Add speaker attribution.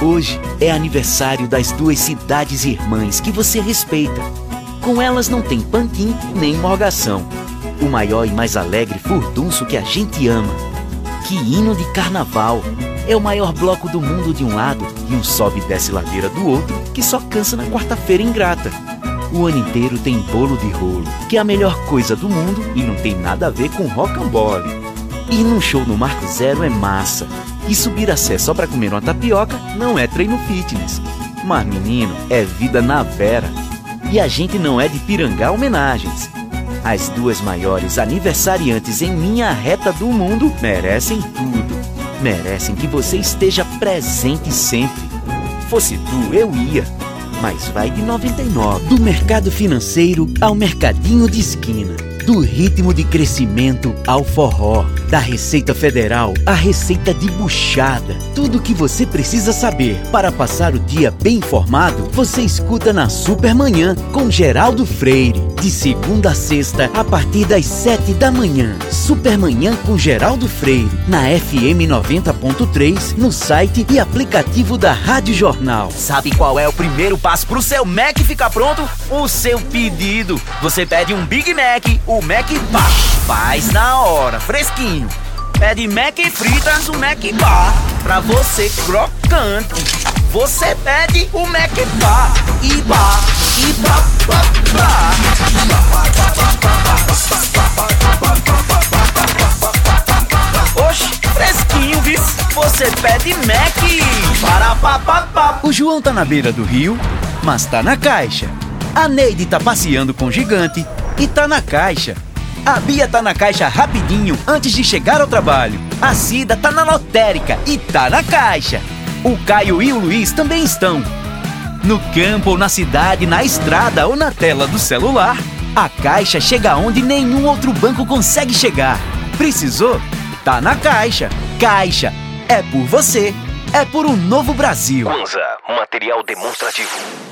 Speaker 1: Hoje é aniversário das duas cidades irmãs que você respeita. Com elas não tem panquim nem morgação. O maior e mais alegre furdunço que a gente ama. Que hino de carnaval! É o maior bloco do mundo de um lado e um sobe e desce ladeira do outro que só cansa na quarta-feira ingrata. O ano inteiro tem bolo de rolo, que é a melhor coisa do mundo e não tem nada a ver com rocambole. Ir num show no Marco Zero é massa. E subir a sé só pra comer uma tapioca não é treino fitness. Mas menino, é vida na vera. E a gente não é de pirangar homenagens. As duas maiores aniversariantes em linha reta do mundo merecem tudo. Merecem que você esteja presente sempre. Fosse tu, eu ia. Mas vai de 99. Do mercado financeiro ao mercadinho de esquina. Do ritmo de crescimento ao forró. Da Receita Federal à receita de buchada. Tudo o que você precisa saber para passar o dia bem informado, você escuta na Supermanhã com Geraldo Freire. De segunda a sexta, a partir das 7 da manhã. Supermanhã com Geraldo Freire. Na FM 90.3, no site e aplicativo da Rádio Jornal.
Speaker 2: Sabe qual é o primeiro passo pro seu Mac ficar pronto? O seu pedido. Você pede um Big Mac, o Mac Bar. Faz na hora, fresquinho. Pede Mac fritas, o Mac Bar. Pra você crocante. Você pede o Mac Bar. E bar, e bar, bar. Oxe, fresquinho, viu? Você pede Mac. Para papapá.
Speaker 1: O João tá na beira do rio, mas tá na caixa. A Neide tá passeando com o gigante e tá na caixa. A Bia tá na caixa rapidinho antes de chegar ao trabalho. A Cida tá na lotérica e tá na caixa. O Caio e o Luiz também estão. No campo ou na cidade, na estrada ou na tela do celular, a caixa chega onde nenhum outro banco consegue chegar. Precisou? Tá na caixa. Caixa é por você. É por um novo Brasil.
Speaker 3: Kwanza, material demonstrativo.